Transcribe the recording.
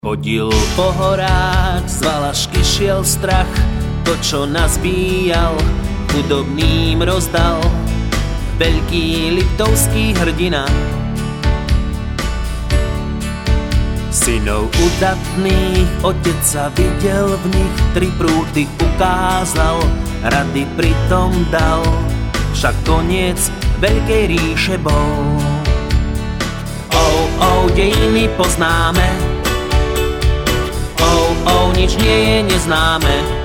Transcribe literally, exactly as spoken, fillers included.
Chodil po horách, z Valašky šiel strach, to čo nazbíjal, chudobným rozdal. Veľký liptovský hrdina, synov udatných, otec sa videl v nich, tri prúty ukázal, rady pritom dal, však koniec veľkej ríše bol. Oh, oh, dejiny poznáme, oh, oh, nič nie je neznáme.